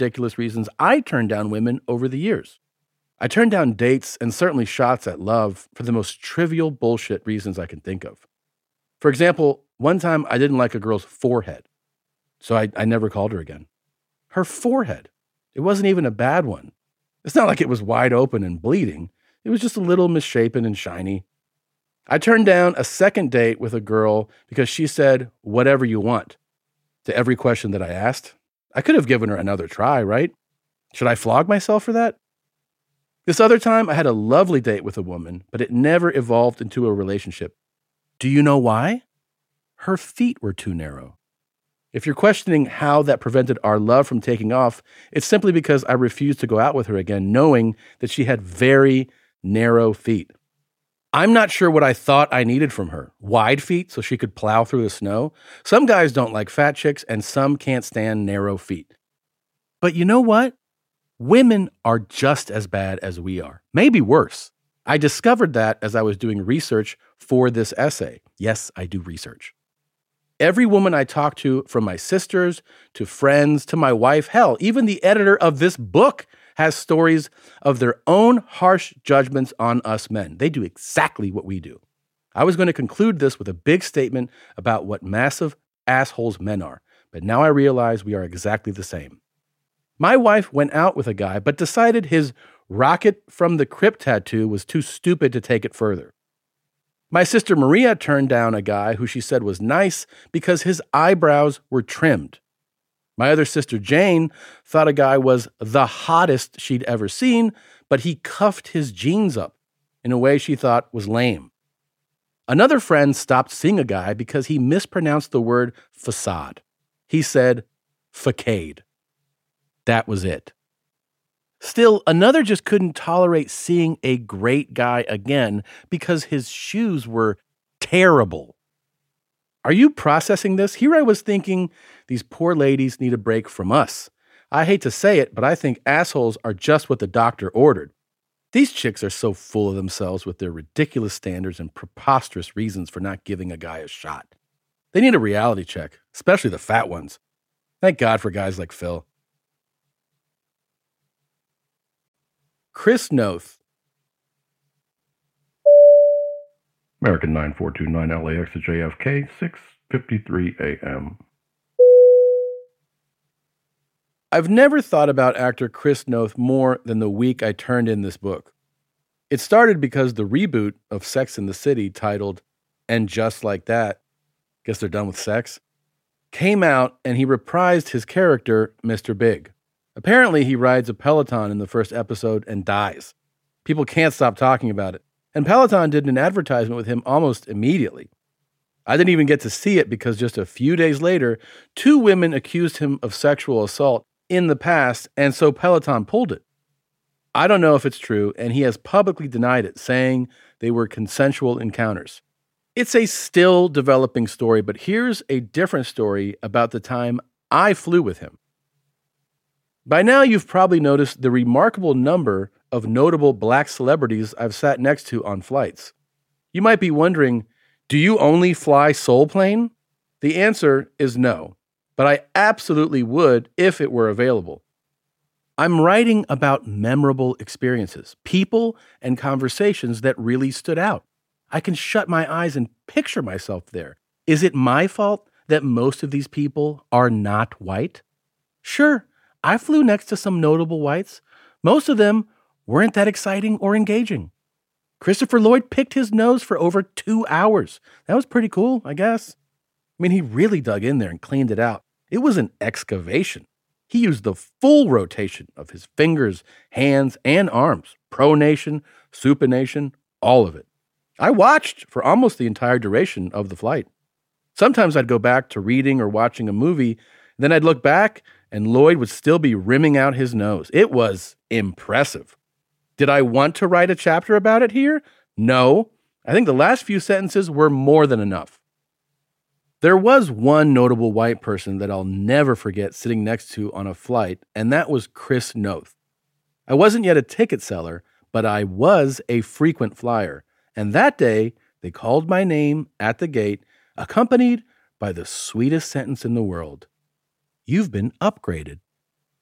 ridiculous reasons I turned down women over the years. I turned down dates and certainly shots at love for the most trivial bullshit reasons I can think of. For example, one time I didn't like a girl's forehead, so I never called her again. Her forehead. It wasn't even a bad one. It's not like it was wide open and bleeding. It was just a little misshapen and shiny. I turned down a second date with a girl because she said, "whatever you want," to every question that I asked. I could have given her another try, right? Should I flog myself for that? This other time, I had a lovely date with a woman, but it never evolved into a relationship. Do you know why? Her feet were too narrow. If you're questioning how that prevented our love from taking off, it's simply because I refused to go out with her again, knowing that she had very narrow feet. I'm not sure what I thought I needed from her. Wide feet so she could plow through the snow? Some guys don't like fat chicks, and some can't stand narrow feet. But you know what? Women are just as bad as we are, maybe worse. I discovered that as I was doing research for this essay. Yes, I do research. Every woman I talk to, from my sisters to friends to my wife, hell, even the editor of this book has stories of their own harsh judgments on us men. They do exactly what we do. I was going to conclude this with a big statement about what massive assholes men are, but now I realize we are exactly the same. My wife went out with a guy, but decided his rocket from the crypt tattoo was too stupid to take it further. My sister Maria turned down a guy who she said was nice because his eyebrows were trimmed. My other sister Jane thought a guy was the hottest she'd ever seen, but he cuffed his jeans up in a way she thought was lame. Another friend stopped seeing a guy because he mispronounced the word facade. He said facade. That was it. Still, another just couldn't tolerate seeing a great guy again because his shoes were terrible. Are you processing this? Here I was thinking these poor ladies need a break from us. I hate to say it, but I think assholes are just what the doctor ordered. These chicks are so full of themselves with their ridiculous standards and preposterous reasons for not giving a guy a shot. They need a reality check, especially the fat ones. Thank God for guys like Phil. Chris Noth. American 9429 LAX to JFK, 6:53 a.m. I've never thought about actor Chris Noth more than the week I turned in this book. It started because the reboot of Sex and the City, titled "And Just Like That," guess they're done with sex, came out and he reprised his character, Mr. Big. Apparently, he rides a Peloton in the first episode and dies. People can't stop talking about it. And Peloton did an advertisement with him almost immediately. I didn't even get to see it because just a few days later, 2 women accused him of sexual assault in the past, and so Peloton pulled it. I don't know if it's true, and he has publicly denied it, saying they were consensual encounters. It's a still developing story, but here's a different story about the time I flew with him. By now, you've probably noticed the remarkable number of notable black celebrities I've sat next to on flights. You might be wondering, do you only fly Soul Plane? The answer is no, but I absolutely would if it were available. I'm writing about memorable experiences, people and conversations that really stood out. I can shut my eyes and picture myself there. Is it my fault that most of these people are not white? Sure, I flew next to some notable whites. Most of them weren't that exciting or engaging. Christopher Lloyd picked his nose for over 2 hours. That was pretty cool, I guess. I mean, he really dug in there and cleaned it out. It was an excavation. He used the full rotation of his fingers, hands, and arms. Pronation, supination, all of it. I watched for almost the entire duration of the flight. Sometimes I'd go back to reading or watching a movie, then I'd look back and Lloyd would still be rimming out his nose. It was impressive. Did I want to write a chapter about it here? No. I think the last few sentences were more than enough. There was one notable white person that I'll never forget sitting next to on a flight, and that was Chris Noth. I wasn't yet a ticket seller, but I was a frequent flyer. And that day, they called my name at the gate, accompanied by the sweetest sentence in the world. You've been upgraded.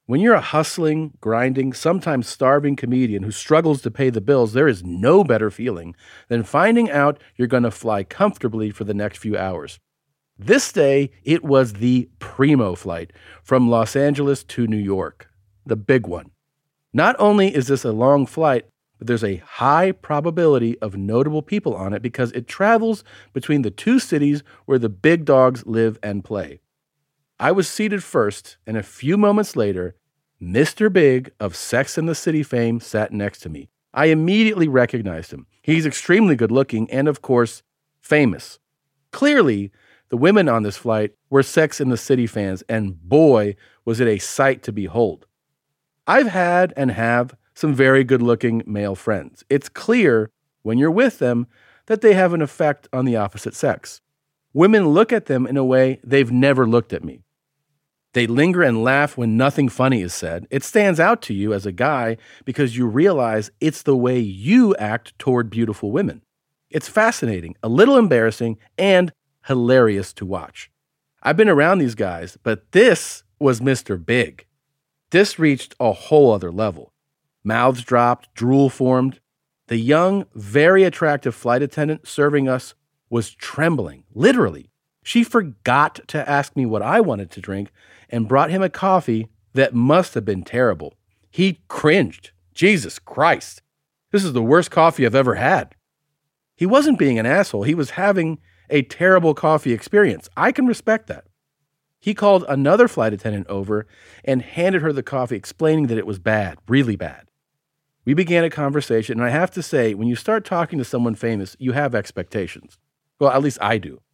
When you're a hustling, grinding, sometimes starving comedian who struggles to pay the bills, there is no better feeling than finding out you're going to fly comfortably for the next few hours. This day, it was the primo flight from Los Angeles to New York, the big one. Not only is this a long flight, but there's a high probability of notable people on it because it travels between the two cities where the big dogs live and play. I was seated first, and a few moments later, Mr. Big of Sex and the City fame sat next to me. I immediately recognized him. He's extremely good looking and, of course, famous. Clearly, the women on this flight were Sex and the City fans, and boy, was it a sight to behold. I've had and have some very good-looking male friends. It's clear when you're with them that they have an effect on the opposite sex. Women look at them in a way they've never looked at me. They linger and laugh when nothing funny is said. It stands out to you as a guy because you realize it's the way you act toward beautiful women. It's fascinating, a little embarrassing, and hilarious to watch. I've been around these guys, but this was Mr. Big. This reached a whole other level. Mouths dropped, drool formed. The young, very attractive flight attendant serving us was trembling, literally. She forgot to ask me what I wanted to drink and brought him a coffee that must have been terrible. He cringed. Jesus Christ. This is the worst coffee I've ever had. He wasn't being an asshole. He was having a terrible coffee experience. I can respect that. He called another flight attendant over and handed her the coffee, explaining that it was bad, really bad. We began a conversation, and I have to say, when you start talking to someone famous, you have expectations. Well, at least I do.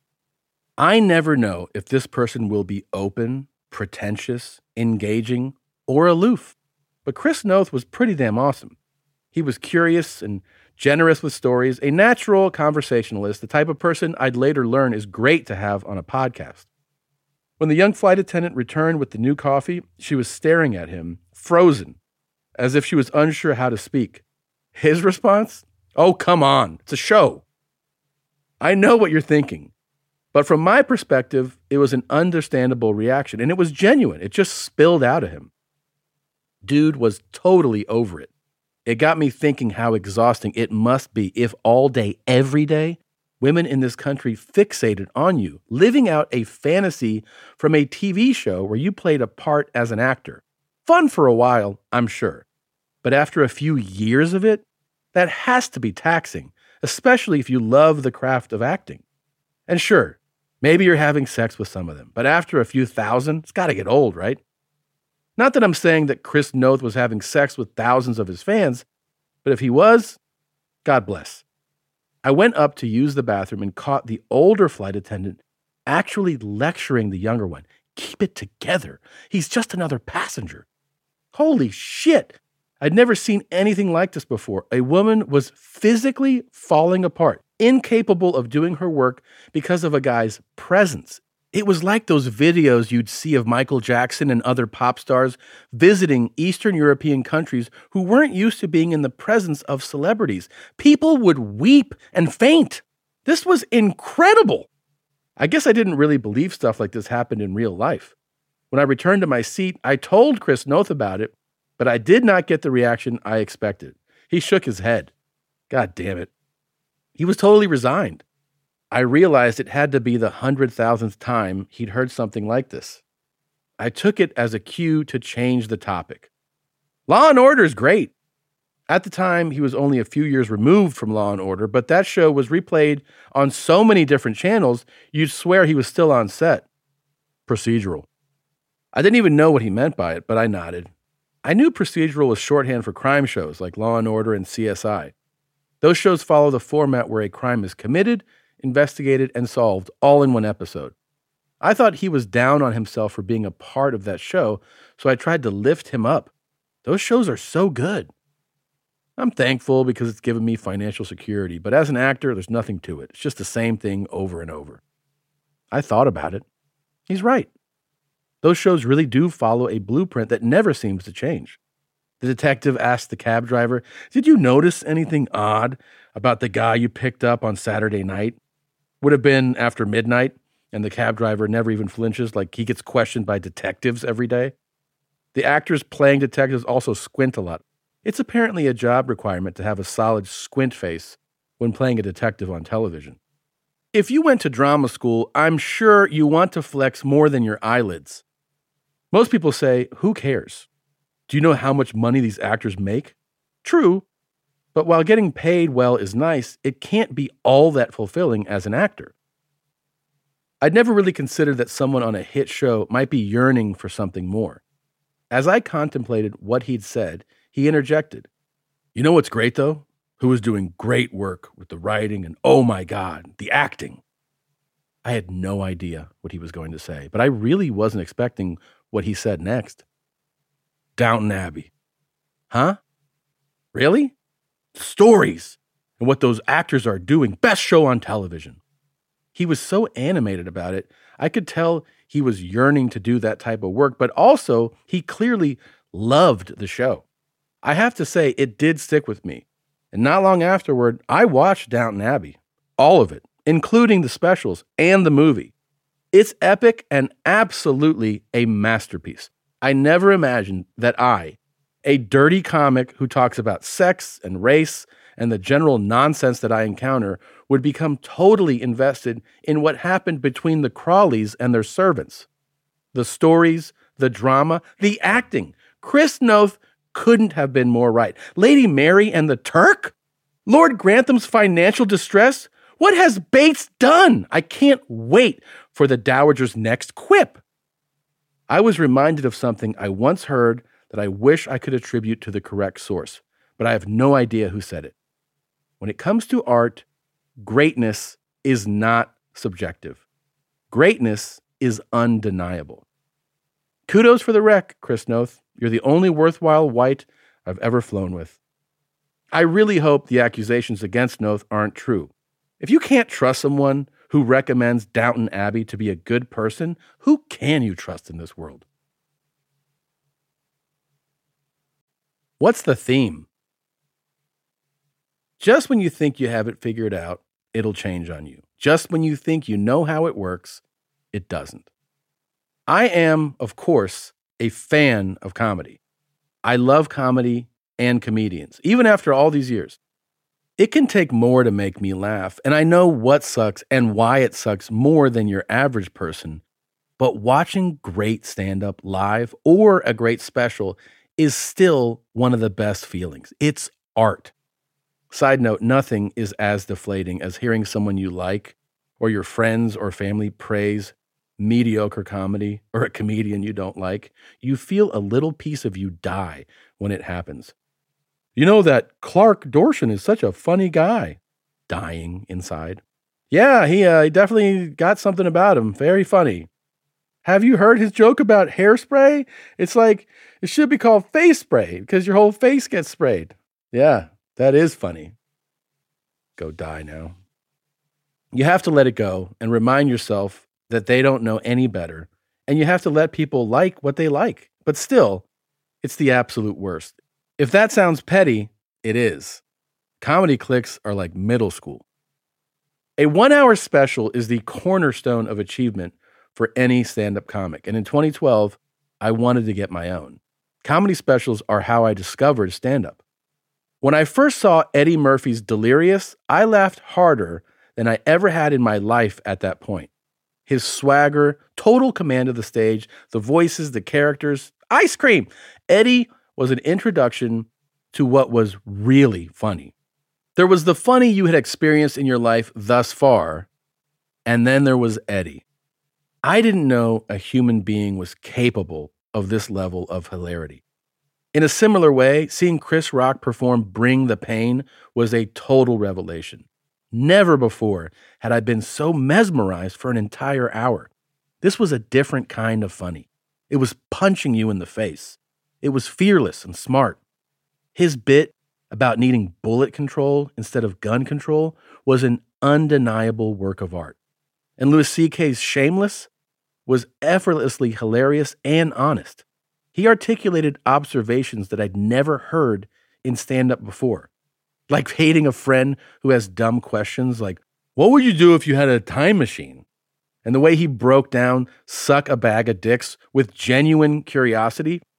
I never know if this person will be open, pretentious, engaging, or aloof. But Chris Noth was pretty damn awesome. He was curious and generous with stories, a natural conversationalist, the type of person I'd later learn is great to have on a podcast. When the young flight attendant returned with the new coffee, she was staring at him, frozen, as if she was unsure how to speak. His response? Oh, come on, it's a show. I know what you're thinking, but from my perspective, it was an understandable reaction, and it was genuine. It just spilled out of him. Dude was totally over it. It got me thinking how exhausting it must be if all day, every day, women in this country fixated on you, living out a fantasy from a TV show where you played a part as an actor. Fun for a while, I'm sure. But after a few years of it, that has to be taxing, especially if you love the craft of acting. And sure, maybe you're having sex with some of them, but after a few thousand, it's got to get old, right? Not that I'm saying that Chris Noth was having sex with thousands of his fans, but if he was, God bless. I went up to use the bathroom and caught the older flight attendant actually lecturing the younger one. Keep it together. He's just another passenger. Holy shit. I'd never seen anything like this before. A woman was physically falling apart, incapable of doing her work because of a guy's presence. It was like those videos you'd see of Michael Jackson and other pop stars visiting Eastern European countries who weren't used to being in the presence of celebrities. People would weep and faint. This was incredible. I guess I didn't really believe stuff like this happened in real life. When I returned to my seat, I told Chris Noth about it, but I did not get the reaction I expected. He shook his head. God damn it. He was totally resigned. I realized it had to be the 100,000th time he'd heard something like this. I took it as a cue to change the topic. Law and Order is great. At the time, he was only a few years removed from Law and Order, but that show was replayed on so many different channels, you'd swear he was still on set. Procedural. I didn't even know what he meant by it, but I nodded. I knew procedural was shorthand for crime shows like Law and Order and CSI. Those shows follow the format where a crime is committed, investigated, and solved all in one episode. I thought he was down on himself for being a part of that show, so I tried to lift him up. Those shows are so good. I'm thankful because it's given me financial security, but as an actor, there's nothing to it. It's just the same thing over and over. I thought about it. He's right. Those shows really do follow a blueprint that never seems to change. The detective asked the cab driver, "Did you notice anything odd about the guy you picked up on Saturday night?" Would have been after midnight, and the cab driver never even flinches, like he gets questioned by detectives every day. The actors playing detectives also squint a lot. It's apparently a job requirement to have a solid squint face when playing a detective on television. If you went to drama school, I'm sure you want to flex more than your eyelids. Most people say, who cares? Do you know how much money these actors make? True, but while getting paid well is nice, it can't be all that fulfilling as an actor. I'd never really considered that someone on a hit show might be yearning for something more. As I contemplated what he'd said, he interjected, "You know what's great, though? Who was doing great work with the writing and, oh my God, the acting." I had no idea what he was going to say, but I really wasn't expecting what he said next. Downton Abbey. Huh? Really? Stories and what those actors are doing. Best show on television. He was so animated about it, I could tell he was yearning to do that type of work, but also he clearly loved the show. I have to say, it did stick with me. And not long afterward, I watched Downton Abbey. All of it, including the specials and the movie. It's epic and absolutely a masterpiece. I never imagined that I, a dirty comic who talks about sex and race and the general nonsense that I encounter, would become totally invested in what happened between the Crawleys and their servants. The stories, the drama, the acting. Chris Noth couldn't have been more right. Lady Mary and the Turk? Lord Grantham's financial distress? What has Bates done? I can't wait for the Dowager's next quip. I was reminded of something I once heard that I wish I could attribute to the correct source, but I have no idea who said it. When it comes to art, greatness is not subjective. Greatness is undeniable. Kudos for the wreck, Chris Noth. You're the only worthwhile white I've ever flown with. I really hope the accusations against Noth aren't true. If you can't trust someone who recommends Downton Abbey to be a good person, who can you trust in this world? What's the theme? Just when you think you have it figured out, it'll change on you. Just when you think you know how it works, it doesn't. I am, of course, a fan of comedy. I love comedy and comedians, even after all these years. It can take more to make me laugh, and I know what sucks and why it sucks more than your average person, but watching great stand-up live or a great special is still one of the best feelings. It's art. Side note, nothing is as deflating as hearing someone you like or your friends or family praise mediocre comedy or a comedian you don't like. You feel a little piece of you die when it happens. You know that Clark Dorshin is such a funny guy. Dying inside. Yeah, he definitely got something about him. Very funny. Have you heard his joke about hairspray? It's like, it should be called face spray because your whole face gets sprayed. Yeah, that is funny. Go die now. You have to let it go and remind yourself that they don't know any better. And you have to let people like what they like. But still, it's the absolute worst. If that sounds petty, it is. Comedy cliques are like middle school. A 1-hour special is the cornerstone of achievement for any stand-up comic. And in 2012, I wanted to get my own. Comedy specials are how I discovered stand-up. When I first saw Eddie Murphy's Delirious, I laughed harder than I ever had in my life at that point. His swagger, total command of the stage, the voices, the characters, ice cream. Eddie was an introduction to what was really funny. There was the funny you had experienced in your life thus far, and then there was Eddie. I didn't know a human being was capable of this level of hilarity. In a similar way, seeing Chris Rock perform Bring the Pain was a total revelation. Never before had I been so mesmerized for an entire hour. This was a different kind of funny. It was punching you in the face. It was fearless and smart. His bit about needing bullet control instead of gun control was an undeniable work of art. And Louis C.K.'s Shameless was effortlessly hilarious and honest. He articulated observations that I'd never heard in stand-up before. Like hating a friend who has dumb questions like, what would you do if you had a time machine? And the way he broke down Suck a Bag of Dicks with genuine curiosity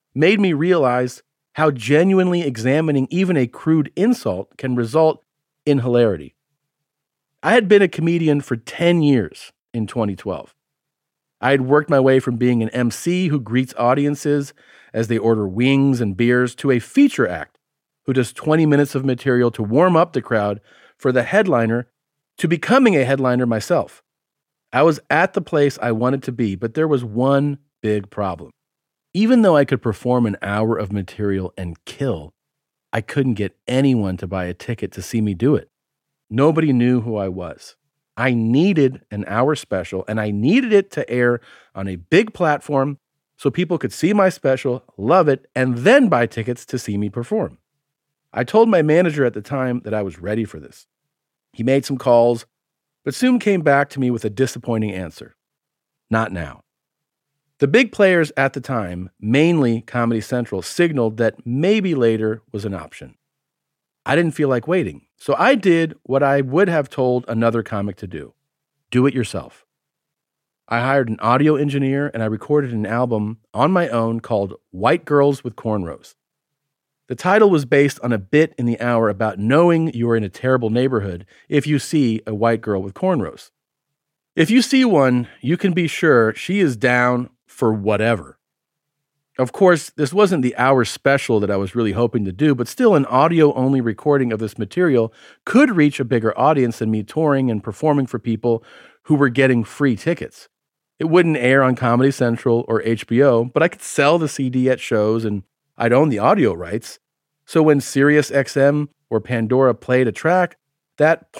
made me realize how genuinely examining even a crude insult can result in hilarity. I had been a comedian for 10 years in 2012. I had worked my way from being an MC who greets audiences as they order wings and beers to a feature act who does 20 minutes of material to warm up the crowd for the headliner, to becoming a headliner myself. I was at the place I wanted to be, but there was one big problem. Even though I could perform an hour of material and kill, I couldn't get anyone to buy a ticket to see me do it. Nobody knew who I was. I needed an hour special, and I needed it to air on a big platform so people could see my special, love it, and then buy tickets to see me perform. I told my manager at the time that I was ready for this. He made some calls, but soon came back to me with a disappointing answer. Not now. The big players at the time, mainly Comedy Central, signaled that maybe later was an option. I didn't feel like waiting, so I did what I would have told another comic to do. Do it yourself. I hired an audio engineer and I recorded an album on my own called White Girls with Cornrows. The title was based on a bit in the hour about knowing you are in a terrible neighborhood if you see a white girl with cornrows. If you see one, you can be sure she is down for whatever. Of course, this wasn't the hour special that I was really hoping to do, but still an audio-only recording of this material could reach a bigger audience than me touring and performing for people who were getting free tickets. It wouldn't air on Comedy Central or HBO, but I could sell the CD at shows and I'd own the audio rights. So when SiriusXM or Pandora played a track, that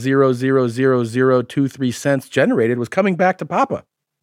0.000023 cents generated was coming back to Papa.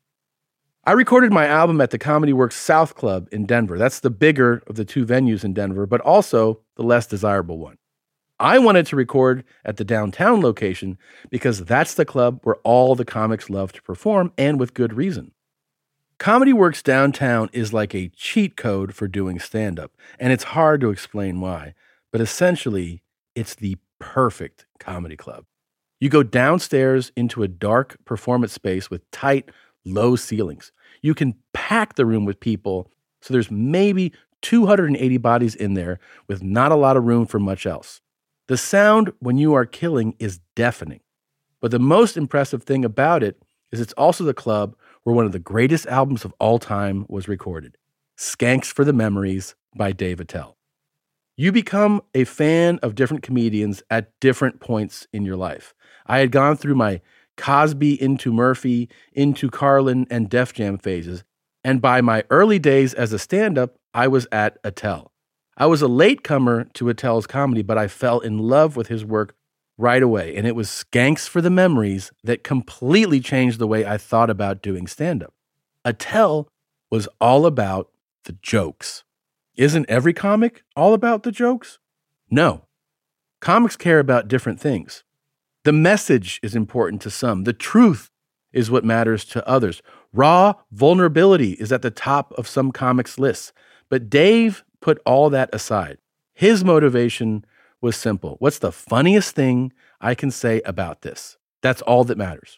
I recorded my album at the Comedy Works South Club in Denver. That's the bigger of the two venues in Denver, but also the less desirable one. I wanted to record at the downtown location because that's the club where all the comics love to perform, and with good reason. Comedy Works downtown is like a cheat code for doing stand-up, and it's hard to explain why, but essentially, it's the perfect comedy club. You go downstairs into a dark performance space with tight, low ceilings. You can pack the room with people, so there's maybe 280 bodies in there with not a lot of room for much else. The sound when you are killing is deafening, but the most impressive thing about it is it's also the club where one of the greatest albums of all time was recorded, Skanks for the Memories by Dave Attell. You become a fan of different comedians at different points in your life. I had gone through my Cosby into Murphy, into Carlin, and Def Jam phases, and by my early days as a stand-up, I was at Attell. I was a latecomer to Attell's comedy, but I fell in love with his work right away, and it was Skanks for the Memories that completely changed the way I thought about doing stand-up. Attell was all about the jokes. Isn't every comic all about the jokes? No. Comics care about different things. The message is important to some. The truth is what matters to others. Raw vulnerability is at the top of some comics' lists, but Dave put all that aside. His motivation was simple. What's the funniest thing I can say about this? That's all that matters.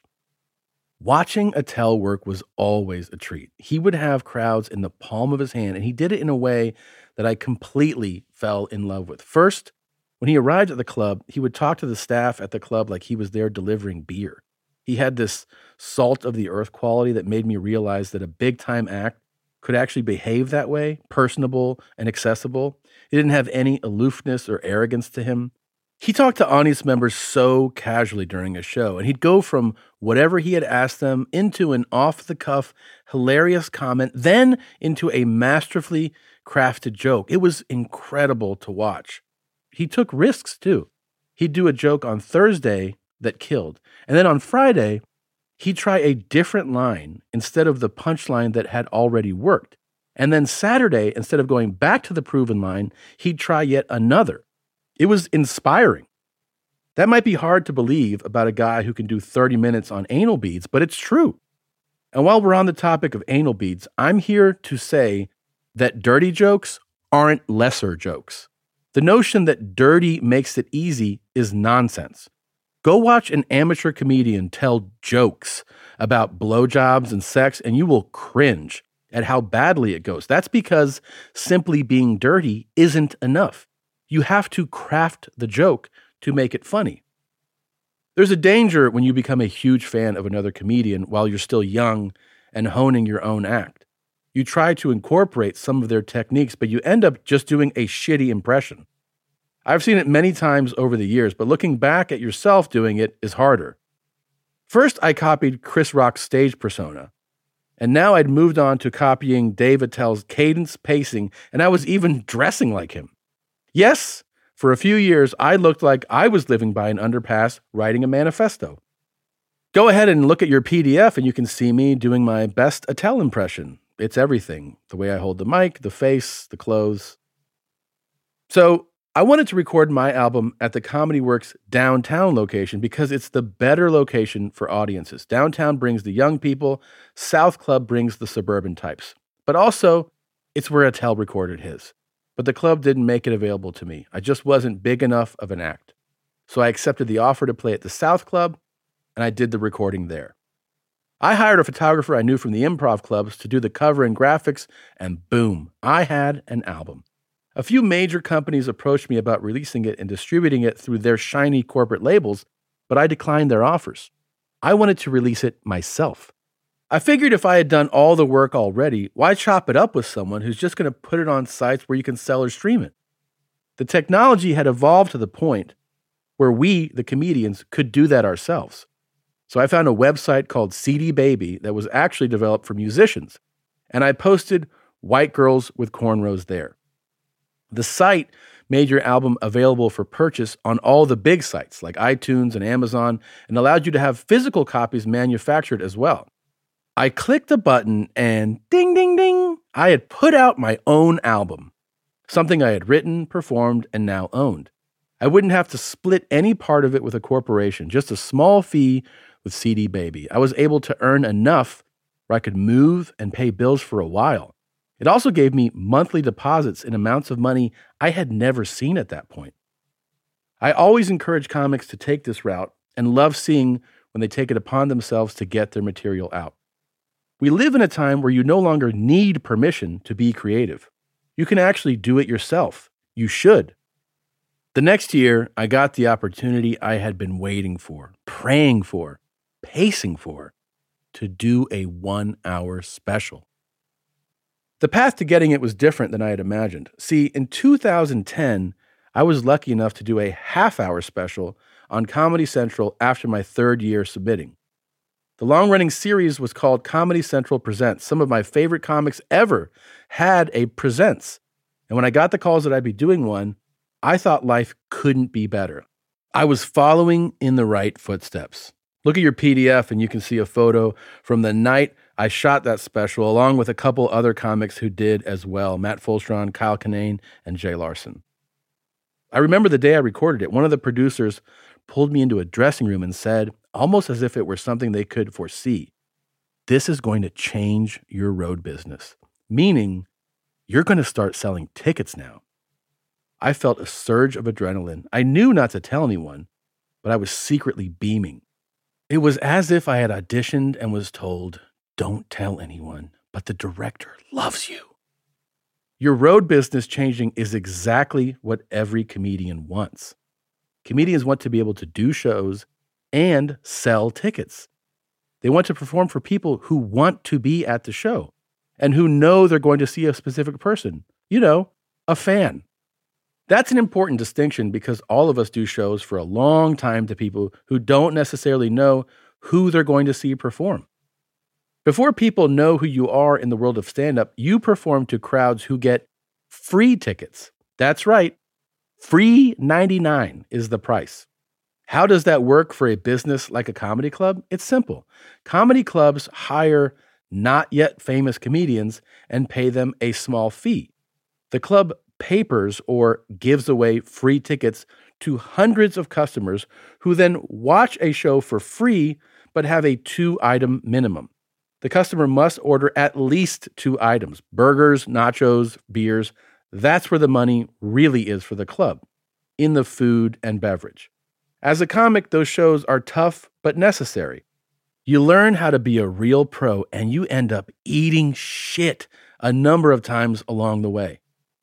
Watching Attell work was always a treat. He would have crowds in the palm of his hand, and he did it in a way that I completely fell in love with. First, when he arrived at the club, he would talk to the staff at the club like he was there delivering beer. He had this salt of the earth quality that made me realize that a big-time act could actually behave that way, personable and accessible. He didn't have any aloofness or arrogance to him. He talked to audience members so casually during a show, and he'd go from whatever he had asked them into an off-the-cuff, hilarious comment, then into a masterfully crafted joke. It was incredible to watch. He took risks, too. He'd do a joke on Thursday that killed, and then on Friday, he'd try a different line instead of the punchline that had already worked. And then Saturday, instead of going back to the proven line, he'd try yet another. It was inspiring. That might be hard to believe about a guy who can do 30 minutes on anal beads, but it's true. And while we're on the topic of anal beads, I'm here to say that dirty jokes aren't lesser jokes. The notion that dirty makes it easy is nonsense. Go watch an amateur comedian tell jokes about blowjobs and sex, and you will cringe. at how badly it goes. That's because simply being dirty isn't enough. You have to craft the joke to make it funny. There's a danger when you become a huge fan of another comedian while you're still young and honing your own act. You try to incorporate some of their techniques, but you end up just doing a shitty impression. I've seen it many times over the years, but looking back at yourself doing it is harder. First, I copied Chris Rock's stage persona, and now I'd moved on to copying Dave Attell's cadence, pacing, and I was even dressing like him. Yes, for a few years, I looked like I was living by an underpass writing a manifesto. Go ahead and look at your PDF and you can see me doing my best Attell impression. It's everything. The way I hold the mic, the face, the clothes. So I wanted to record my album at the Comedy Works downtown location because it's the better location for audiences. Downtown brings the young people, South Club brings the suburban types. But also, it's where Attell recorded his. But the club didn't make it available to me. I just wasn't big enough of an act. So I accepted the offer to play at the South Club, and I did the recording there. I hired a photographer I knew from the improv clubs to do the cover and graphics, and boom, I had an album. A few major companies approached me about releasing it and distributing it through their shiny corporate labels, but I declined their offers. I wanted to release it myself. I figured if I had done all the work already, why chop it up with someone who's just going to put it on sites where you can sell or stream it? The technology had evolved to the point where we, the comedians, could do that ourselves. So I found a website called CD Baby that was actually developed for musicians, and I posted White Girls with Cornrows there. The site made your album available for purchase on all the big sites like iTunes and Amazon and allowed you to have physical copies manufactured as well. I clicked a button and ding, ding, ding, I had put out my own album, something I had written, performed, and now owned. I wouldn't have to split any part of it with a corporation, just a small fee with CD Baby. I was able to earn enough where I could move and pay bills for a while. It also gave me monthly deposits in amounts of money I had never seen at that point. I always encourage comics to take this route and love seeing when they take it upon themselves to get their material out. We live in a time where you no longer need permission to be creative. You can actually do it yourself. You should. The next year, I got the opportunity I had been waiting for, praying for, pacing for, to do a 1-hour special. The path to getting it was different than I had imagined. See, in 2010, I was lucky enough to do a half-hour special on Comedy Central after my third year submitting. The long-running series was called Comedy Central Presents. Some of my favorite comics ever had a Presents. And when I got the calls that I'd be doing one, I thought life couldn't be better. I was following in the right footsteps. Look at your PDF and you can see a photo from the night I shot that special, along with a couple other comics who did as well, Matt Fulstron, Kyle Kinane, and Jay Larson. I remember the day I recorded it, one of the producers pulled me into a dressing room and said, almost as if it were something they could foresee, "This is going to change your road business," meaning you're going to start selling tickets now. I felt a surge of adrenaline. I knew not to tell anyone, but I was secretly beaming. It was as if I had auditioned and was told, "Don't tell anyone, but the director loves you." Your road business changing is exactly what every comedian wants. Comedians want to be able to do shows and sell tickets. They want to perform for people who want to be at the show and who know they're going to see a specific person. You know, a fan. That's an important distinction because all of us do shows for a long time to people who don't necessarily know who they're going to see perform. Before people know who you are in the world of stand-up, you perform to crowds who get free tickets. That's right. Free 99 is the price. How does that work for a business like a comedy club? It's simple. Comedy clubs hire not yet famous comedians and pay them a small fee. The club papers or gives away free tickets to hundreds of customers who then watch a show for free but have a 2-item minimum. The customer must order at least 2 items, burgers, nachos, beers. That's where the money really is for the club, in the food and beverage. As a comic, those shows are tough but necessary. You learn how to be a real pro and you end up eating shit a number of times along the way.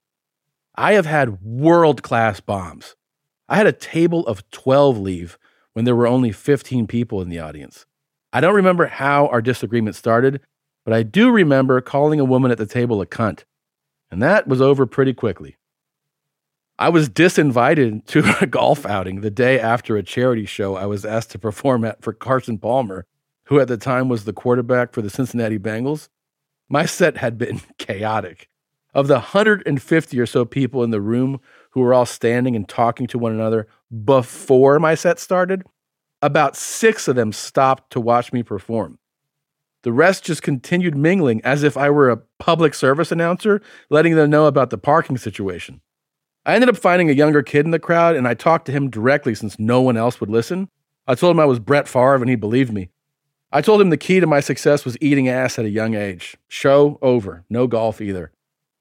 I have had world-class bombs. I had a table of 12 leave when there were only 15 people in the audience. I don't remember how our disagreement started, but I do remember calling a woman at the table a cunt, and that was over pretty quickly. I was disinvited to a golf outing the day after a charity show I was asked to perform at for Carson Palmer, who at the time was the quarterback for the Cincinnati Bengals. My set had been chaotic. Of the 150 or so people in the room who were all standing and talking to one another before my set started, about 6 of them stopped to watch me perform. The rest just continued mingling as if I were a public service announcer, letting them know about the parking situation. I ended up finding a younger kid in the crowd, and I talked to him directly since no one else would listen. I told him I was Brett Favre, and he believed me. I told him the key to my success was eating ass at a young age. Show over. No golf either.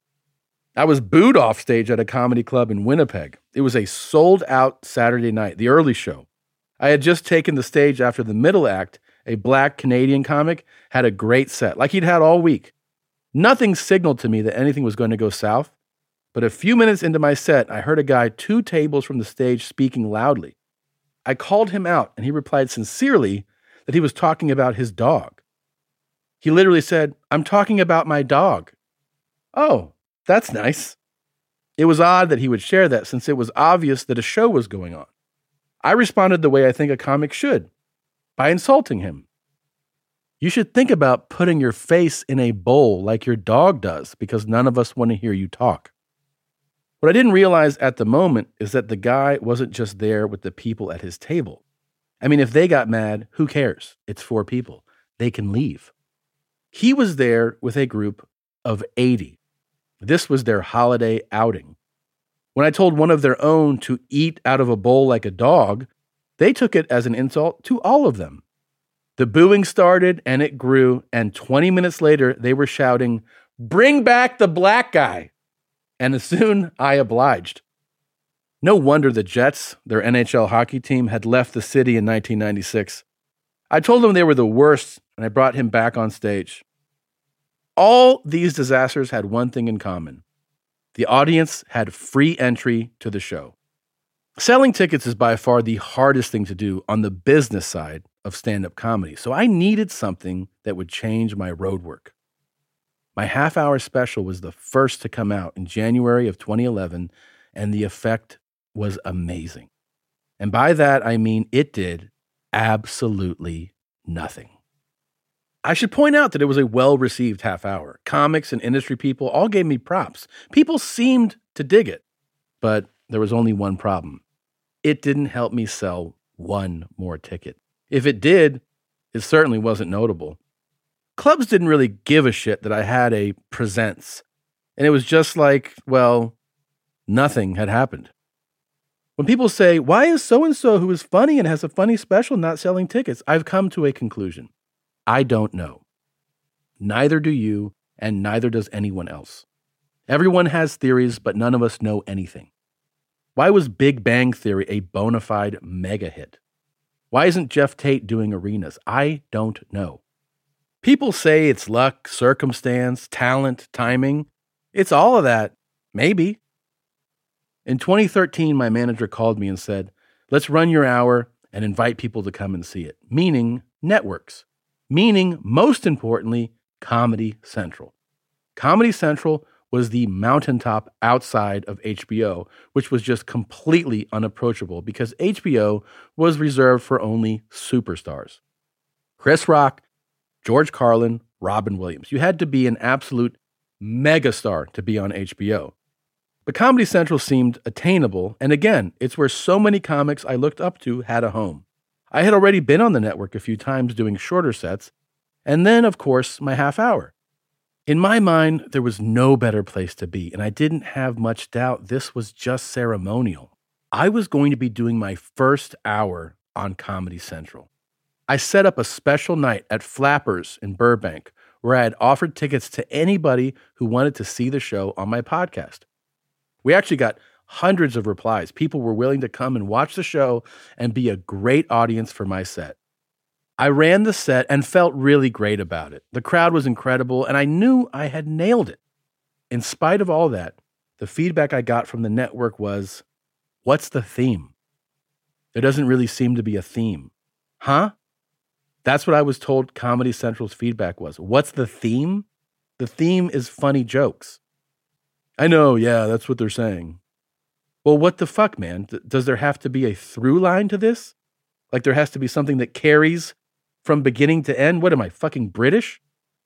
I was booed off stage at a comedy club in Winnipeg. It was a sold-out Saturday night, the early show. I had just taken the stage after the middle act. A black Canadian comic had a great set, like he'd had all week. Nothing signaled to me that anything was going to go south, but a few minutes into my set, I heard a guy 2 tables from the stage speaking loudly. I called him out, and he replied sincerely that he was talking about his dog. He literally said, "I'm talking about my dog." Oh, that's nice. It was odd that he would share that since it was obvious that a show was going on. I responded the way I think a comic should, by insulting him. You should think about putting your face in a bowl like your dog does because none of us want to hear you talk. What I didn't realize at the moment is that the guy wasn't just there with the people at his table. I mean, if they got mad, who cares? It's 4 people. They can leave. He was there with a group of 80. This was their holiday outing. When I told one of their own to eat out of a bowl like a dog, they took it as an insult to all of them. The booing started and it grew, and 20 minutes later, they were shouting, "Bring back the black guy!" And soon I obliged. No wonder the Jets, their NHL hockey team, had left the city in 1996. I told them they were the worst, and I brought him back on stage. All these disasters had one thing in common. The audience had free entry to the show. Selling tickets is by far the hardest thing to do on the business side of stand-up comedy, so I needed something that would change my road work. My half-hour special was the first to come out in January of 2011, and the effect was amazing. And by that, I mean it did absolutely nothing. I should point out that it was a well-received half hour. Comics and industry people all gave me props. People seemed to dig it. But there was only one problem. It didn't help me sell one more ticket. If it did, it certainly wasn't notable. Clubs didn't really give a shit that I had a presence. And it was just like, well, nothing had happened. When people say, "Why is so-and-so who is funny and has a funny special not selling tickets?" I've come to a conclusion. I don't know. Neither do you, and neither does anyone else. Everyone has theories, but none of us know anything. Why was Big Bang Theory a bona fide mega hit? Why isn't Jeff Tate doing arenas? I don't know. People say it's luck, circumstance, talent, timing. It's all of that. Maybe. In 2013, my manager called me and said, "Let's run your hour and invite people to come and see it," meaning networks. Meaning, most importantly, Comedy Central. Comedy Central was the mountaintop outside of HBO, which was just completely unapproachable because HBO was reserved for only superstars. Chris Rock, George Carlin, Robin Williams. You had to be an absolute megastar to be on HBO. But Comedy Central seemed attainable, and again, it's where so many comics I looked up to had a home. I had already been on the network a few times doing shorter sets, and then, of course, my half hour. In my mind, there was no better place to be, and I didn't have much doubt this was just ceremonial. I was going to be doing my first hour on Comedy Central. I set up a special night at Flappers in Burbank, where I had offered tickets to anybody who wanted to see the show on my podcast. We actually got hundreds of replies. People were willing to come and watch the show and be a great audience for my set. I ran the set and felt really great about it. The crowd was incredible, and I knew I had nailed it. In spite of all that, the feedback I got from the network was, "What's the theme? There doesn't really seem to be a theme." Huh? That's what I was told Comedy Central's feedback was. What's the theme? The theme is funny jokes. I know, yeah, that's what they're saying. Well, what the fuck, man? Does there have to be a through line to this? Like there has to be something that carries from beginning to end? What am I, fucking British?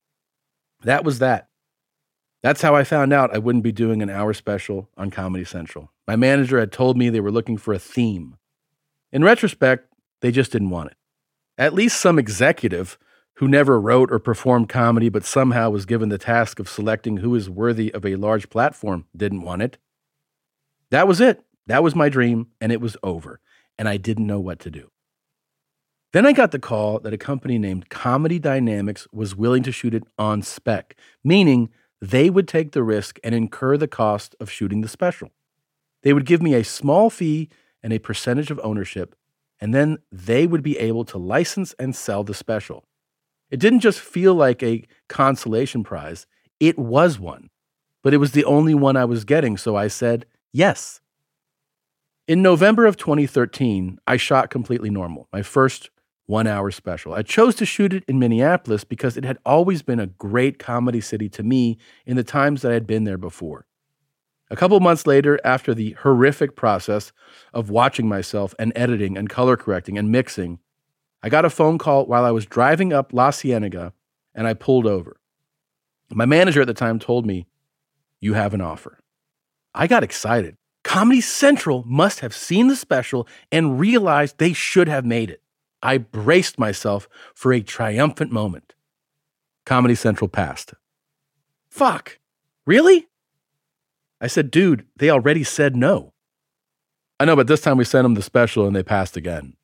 That was that. That's how I found out I wouldn't be doing an hour special on Comedy Central. My manager had told me they were looking for a theme. In retrospect, they just didn't want it. At least some executive who never wrote or performed comedy but somehow was given the task of selecting who is worthy of a large platform didn't want it. That was it. That was my dream, and it was over, and I didn't know what to do. Then I got the call that a company named Comedy Dynamics was willing to shoot it on spec, meaning they would take the risk and incur the cost of shooting the special. They would give me a small fee and a percentage of ownership, and then they would be able to license and sell the special. It didn't just feel like a consolation prize, it was one. But it was the only one I was getting, so I said yes. In November of 2013, I shot Completely Normal, my first 1 hour special. I chose to shoot it in Minneapolis because it had always been a great comedy city to me in the times that I had been there before. A couple months later, after the horrific process of watching myself and editing and color correcting and mixing, I got a phone call while I was driving up La Cienega, and I pulled over. My manager at the time told me, "You have an offer." I got excited. Comedy Central must have seen the special and realized they should have made it. I braced myself for a triumphant moment. Comedy Central passed. Fuck. Really? I said, "Dude, they already said no." I know, but this time we sent them the special and they passed again.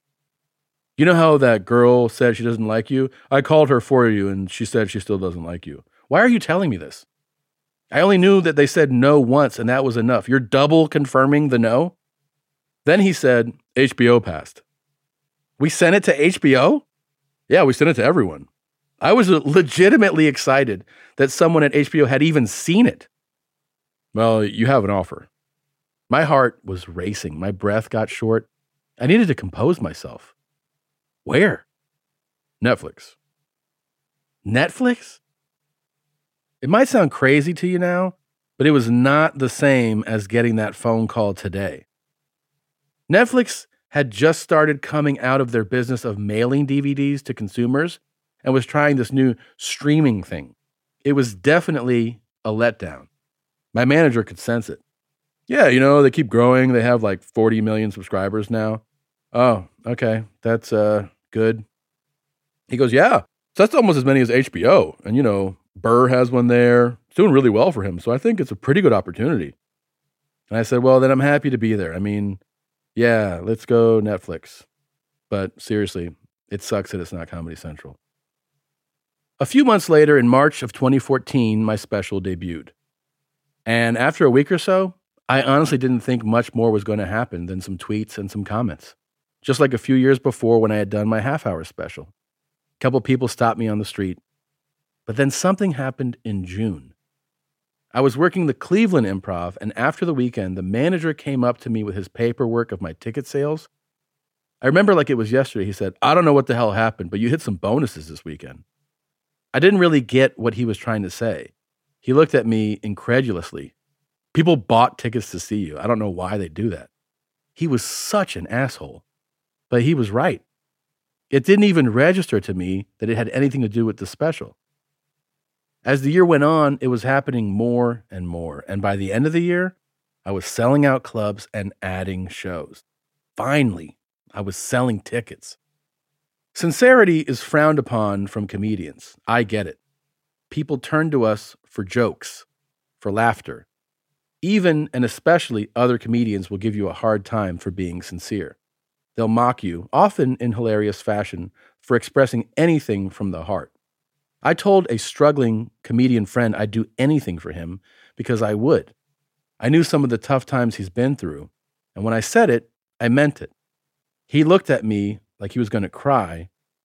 "You know how that girl said she doesn't like you? I called her for you and she said she still doesn't like you. Why are you telling me this? I only knew that they said no once and that was enough. You're double confirming the no?" Then he said, "HBO passed." We sent it to HBO? Yeah, we sent it to everyone. I was legitimately excited that someone at HBO had even seen it. "Well, you have an offer." My heart was racing. My breath got short. I needed to compose myself. "Where?" "Netflix." Netflix? It might sound crazy to you now, but it was not the same as getting that phone call today. Netflix had just started coming out of their business of mailing DVDs to consumers and was trying this new streaming thing. It was definitely a letdown. My manager could sense it. "Yeah, you know, they keep growing. They have like 40 million subscribers now." "Oh, okay. That's good." He goes, "Yeah, so that's almost as many as HBO. And, you know, Burr has one there. It's doing really well for him. So I think it's a pretty good opportunity." And I said, "Well, then I'm happy to be there. I mean, yeah, let's go Netflix. But seriously, it sucks that it's not Comedy Central." A few months later, in March of 2014, my special debuted. And after a week or so, I honestly didn't think much more was going to happen than some tweets and some comments. Just like a few years before when I had done my half-hour special. A couple people stopped me on the street. But then something happened in June. I was working the Cleveland Improv, and after the weekend, the manager came up to me with his paperwork of my ticket sales. I remember like it was yesterday. He said, "I don't know what the hell happened, but you hit some bonuses this weekend." I didn't really get what he was trying to say. He looked at me incredulously. "People bought tickets to see you. I don't know why they do that." He was such an asshole. But he was right. It didn't even register to me that it had anything to do with the special. As the year went on, it was happening more and more. And by the end of the year, I was selling out clubs and adding shows. Finally, I was selling tickets. Sincerity is frowned upon from comedians. I get it. People turn to us for jokes, for laughter. Even and especially other comedians will give you a hard time for being sincere. They'll mock you, often in hilarious fashion, for expressing anything from the heart. I told a struggling comedian friend I'd do anything for him because I would. I knew some of the tough times he's been through, and when I said it, I meant it. He looked at me like he was going to cry,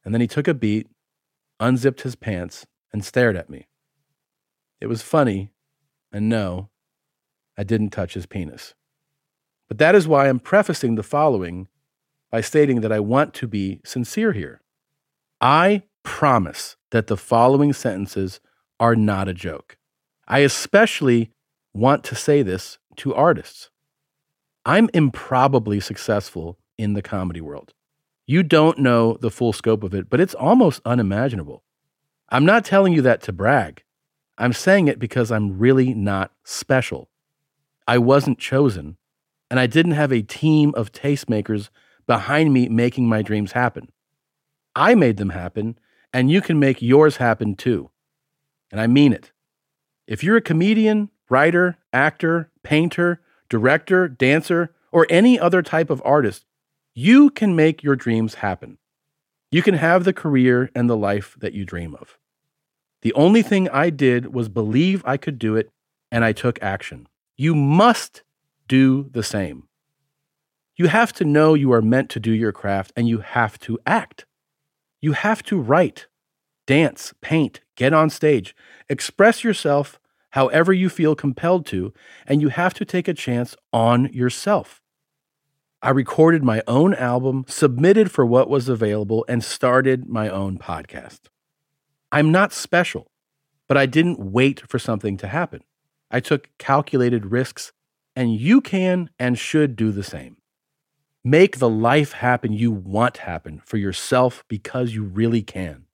And then he took a beat, unzipped his pants, and stared at me. It was funny, and no, I didn't touch his penis. But that is why I'm prefacing the following by stating that I want to be sincere here. I promise that the following sentences are not a joke. I especially want to say this to artists. I'm improbably successful in the comedy world. You don't know the full scope of it, but it's almost unimaginable. I'm not telling you that to brag. I'm saying it because I'm really not special. I wasn't chosen, and I didn't have a team of tastemakers behind me making my dreams happen. I made them happen, and you can make yours happen too. And I mean it. If you're a comedian, writer, actor, painter, director, dancer, or any other type of artist, you can make your dreams happen. You can have the career and the life that you dream of. The only thing I did was believe I could do it, and I took action. You must do the same. You have to know you are meant to do your craft, and you have to act. You have to write, dance, paint, get on stage, express yourself however you feel compelled to, and you have to take a chance on yourself. I recorded my own album, submitted for what was available, and started my own podcast. I'm not special, but I didn't wait for something to happen. I took calculated risks, and you can and should do the same. Make the life happen you want happen for yourself because you really can.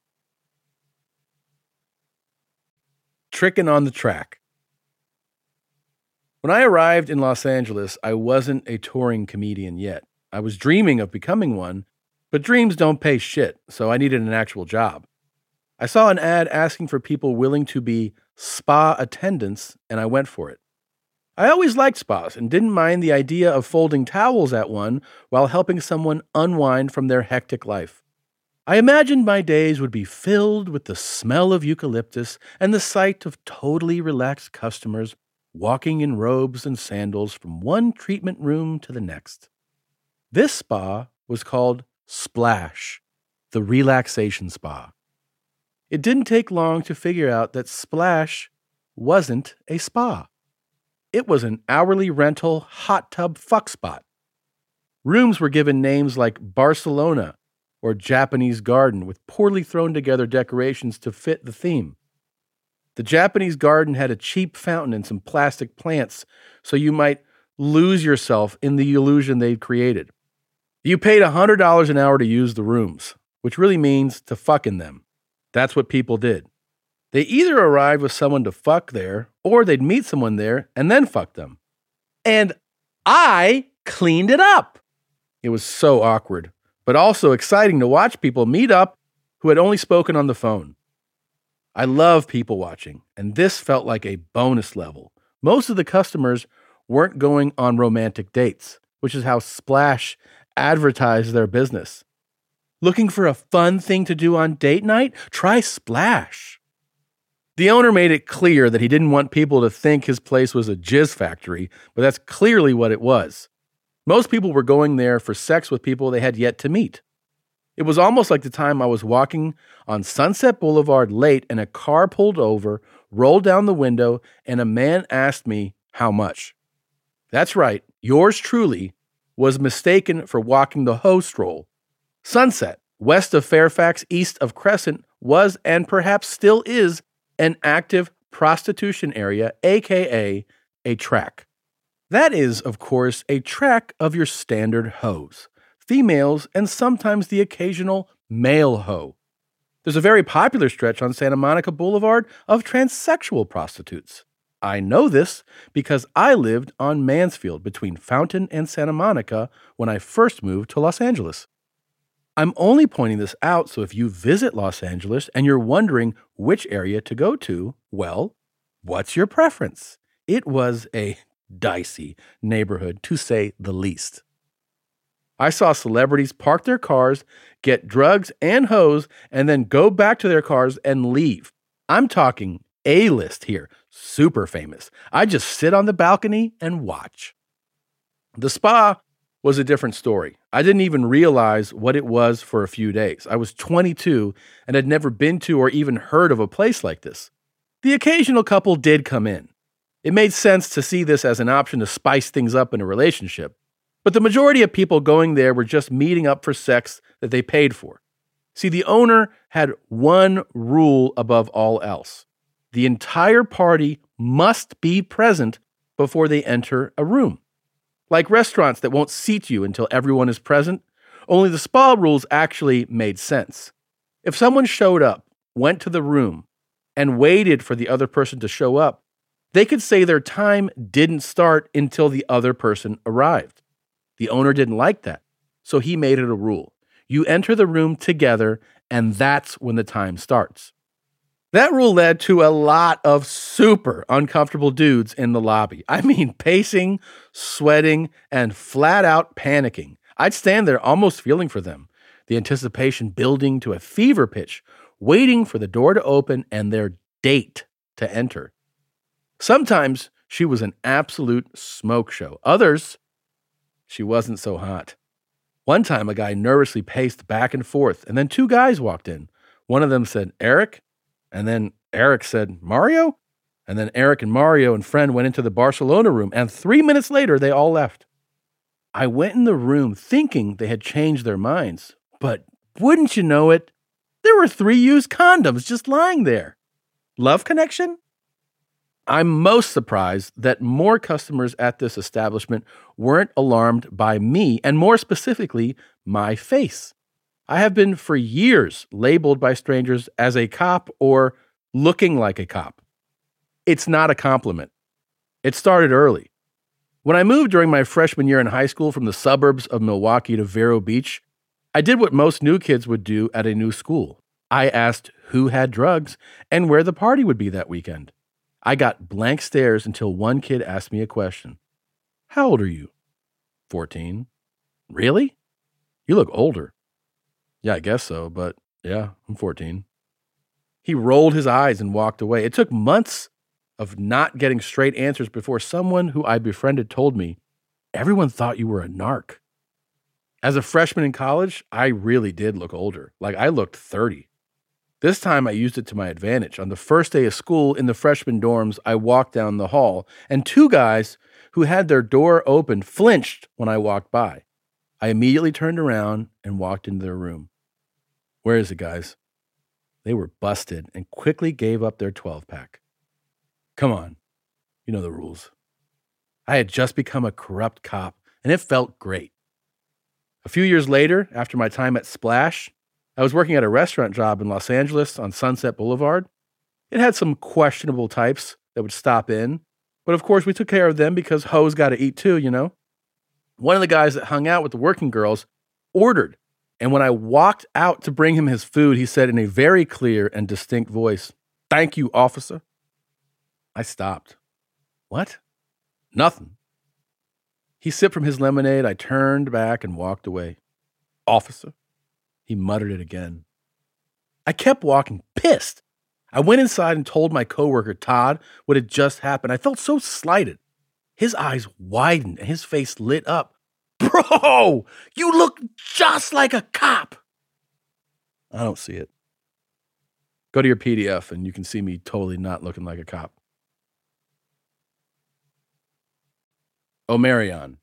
Tricking on the track. When I arrived in Los Angeles, I wasn't a touring comedian yet. I was dreaming of becoming one, but dreams don't pay shit, so I needed an actual job. I saw an ad asking for people willing to be spa attendants, and I went for it. I always liked spas and didn't mind the idea of folding towels at one while helping someone unwind from their hectic life. I imagined my days would be filled with the smell of eucalyptus and the sight of totally relaxed customers walking in robes and sandals from one treatment room to the next. This spa was called Splash, the relaxation spa. It didn't take long to figure out that Splash wasn't a spa. It was an hourly rental hot tub fuck spot. Rooms were given names like Barcelona or Japanese Garden with poorly thrown together decorations to fit the theme. The Japanese Garden had a cheap fountain and some plastic plants so you might lose yourself in the illusion they'd created. You paid $100 an hour to use the rooms, which really means to fuck in them. That's what people did. They either arrived with someone to fuck there, or they'd meet someone there and then fuck them. And I cleaned it up. It was so awkward, but also exciting to watch people meet up who had only spoken on the phone. I love people watching, and this felt like a bonus level. Most of the customers weren't going on romantic dates, which is how Splash advertised their business. Looking for a fun thing to do on date night? Try Splash. The owner made it clear that he didn't want people to think his place was a jizz factory, but that's clearly what it was. Most people were going there for sex with people they had yet to meet. It was almost like the time I was walking on Sunset Boulevard late and a car pulled over, rolled down the window, and a man asked me how much. That's right, yours truly was mistaken for walking the hoe stroll. Sunset, west of Fairfax, east of Crescent, was and perhaps still is an active prostitution area, aka a track. That is, of course, a track of your standard hoes, females, and sometimes the occasional male hoe. There's a very popular stretch on Santa Monica Boulevard of transsexual prostitutes. I know this because I lived on Mansfield between Fountain and Santa Monica when I first moved to Los Angeles. I'm only pointing this out so if you visit Los Angeles and you're wondering which area to go to, well, what's your preference? It was a dicey neighborhood, to say the least. I saw celebrities park their cars, get drugs and hoes, and then go back to their cars and leave. I'm talking A-list here, super famous. I just sit on the balcony and watch. The spa was a different story. I didn't even realize what it was for a few days. I was 22 and had never been to or even heard of a place like this. The occasional couple did come in. It made sense to see this as an option to spice things up in a relationship. But the majority of people going there were just meeting up for sex that they paid for. See, the owner had one rule above all else. The entire party must be present before they enter a room. Like restaurants that won't seat you until everyone is present, only the spa rules actually made sense. If someone showed up, went to the room, and waited for the other person to show up, they could say their time didn't start until the other person arrived. The owner didn't like that, so he made it a rule. You enter the room together, and that's when the time starts. That rule led to a lot of super uncomfortable dudes in the lobby. I mean, pacing, sweating, and flat out panicking. I'd stand there almost feeling for them, the anticipation building to a fever pitch, waiting for the door to open and their date to enter. Sometimes she was an absolute smoke show. Others, she wasn't so hot. One time, a guy nervously paced back and forth, and then two guys walked in. One of them said, "Eric?" And then Eric said, "Mario?" And then Eric and Mario and friend went into the Barcelona room, and 3 minutes later, they all left. I went in the room thinking they had changed their minds, but wouldn't you know it, there were 3 used condoms just lying there. Love connection? I'm most surprised that more customers at this establishment weren't alarmed by me, and more specifically, my face. I have been for years labeled by strangers as a cop or looking like a cop. It's not a compliment. It started early. When I moved during my freshman year in high school from the suburbs of Milwaukee to Vero Beach, I did what most new kids would do at a new school. I asked who had drugs and where the party would be that weekend. I got blank stares until one kid asked me a question. "How old are you?" 14. "Really? You look older." "Yeah, I guess so, but yeah, I'm 14. He rolled his eyes and walked away. It took months of not getting straight answers before someone who I befriended told me, "Everyone thought you were a narc." As a freshman in college, I really did look older. Like I looked 30. This time I used it to my advantage. On the first day of school in the freshman dorms, I walked down the hall, and 2 guys who had their door open flinched when I walked by. I immediately turned around and walked into their room. "Where is it, guys?" They were busted and quickly gave up their 12-pack. Come on, you know the rules. I had just become a corrupt cop, and it felt great. A few years later, after my time at Splash, I was working at a restaurant job in Los Angeles on Sunset Boulevard. It had some questionable types that would stop in, but of course we took care of them because hoes got to eat too, you know? One of the guys that hung out with the working girls ordered, and when I walked out to bring him his food, he said in a very clear and distinct voice, "Thank you, officer." I stopped. "What?" "Nothing." He sipped from his lemonade. I turned back and walked away. "Officer." He muttered it again. I kept walking, pissed. I went inside and told my coworker, Todd, what had just happened. I felt so slighted. His eyes widened and his face lit up. "Bro, you look just like a cop." I don't see it. Go to your PDF and you can see me totally not looking like a cop. Omarion.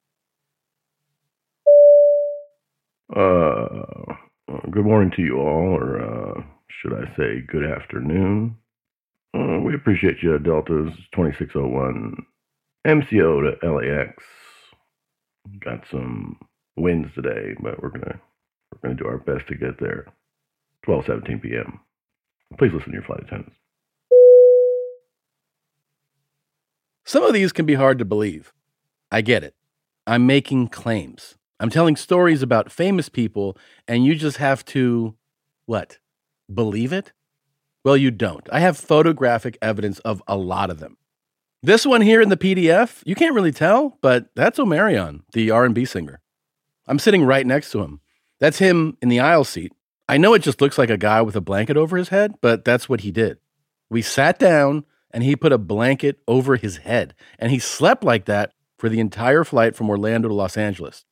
Good morning to you all, or should I say good afternoon. We appreciate you, Delta's 2601 MCO to LAX. Got some winds today, but we're gonna do our best to get there. 12:17 p.m. Please listen to your flight attendants. Some of these can be hard to believe. I get it. I'm making claims. I'm telling stories about famous people, and you just have to, what, believe it? Well, you don't. I have photographic evidence of a lot of them. This one here in the PDF, you can't really tell, but that's Omarion, the R&B singer. I'm sitting right next to him. That's him in the aisle seat. I know it just looks like a guy with a blanket over his head, but that's what he did. We sat down, and he put a blanket over his head, and he slept like that for the entire flight from Orlando to Los Angeles.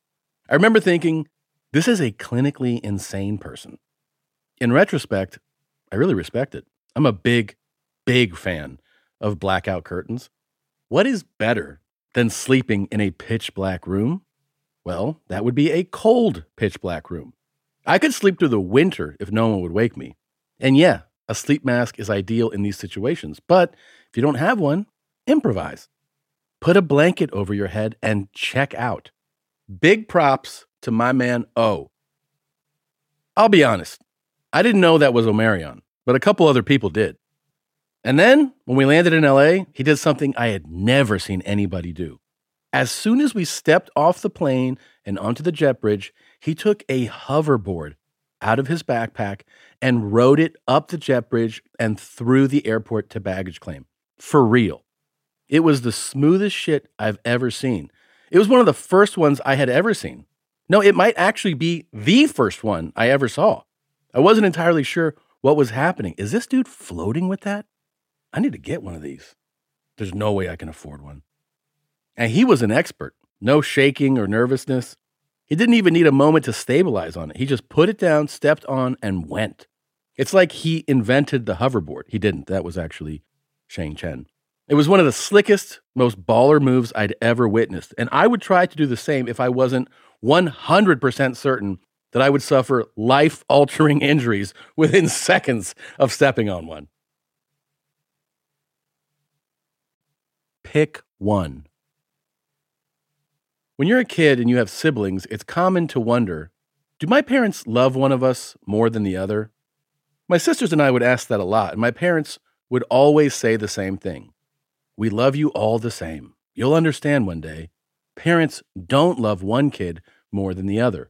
I remember thinking, this is a clinically insane person. In retrospect, I really respect it. I'm a big fan of blackout curtains. What is better than sleeping in a pitch black room? Well, that would be a cold pitch black room. I could sleep through the winter if no one would wake me. And yeah, a sleep mask is ideal in these situations. But if you don't have one, improvise. Put a blanket over your head and check out. Big props to my man O. I'll be honest, I didn't know that was Omarion, but a couple other people did. And then, when we landed in LA, he did something I had never seen anybody do. As soon as we stepped off the plane and onto the jet bridge, he took a hoverboard out of his backpack and rode it up the jet bridge and through the airport to baggage claim. For real. It was the smoothest shit I've ever seen. It was one of the first ones I had ever seen. No, it might actually be the first one I ever saw. I wasn't entirely sure what was happening. Is this dude floating with that? I need to get one of these. There's no way I can afford one. And he was an expert. No shaking or nervousness. He didn't even need a moment to stabilize on it. He just put it down, stepped on, and went. It's like he invented the hoverboard. He didn't. That was actually Shang Chen. It was one of the slickest, most baller moves I'd ever witnessed. And I would try to do the same if I wasn't 100% certain that I would suffer life-altering injuries within seconds of stepping on one. Pick one. When you're a kid and you have siblings, it's common to wonder, do my parents love one of us more than the other? My sisters and I would ask that a lot, and my parents would always say the same thing. We love you all the same. You'll understand one day. Parents don't love one kid more than the other.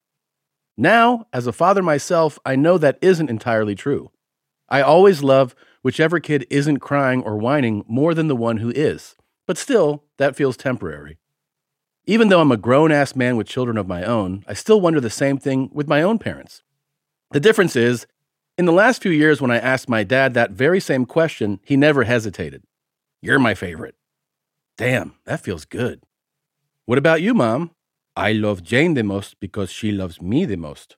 Now, as a father myself, I know that isn't entirely true. I always love whichever kid isn't crying or whining more than the one who is. But still, that feels temporary. Even though I'm a grown-ass man with children of my own, I still wonder the same thing with my own parents. The difference is, in the last few years when I asked my dad that very same question, he never hesitated. You're my favorite. Damn, that feels good. What about you, Mom? I love Jane the most because she loves me the most.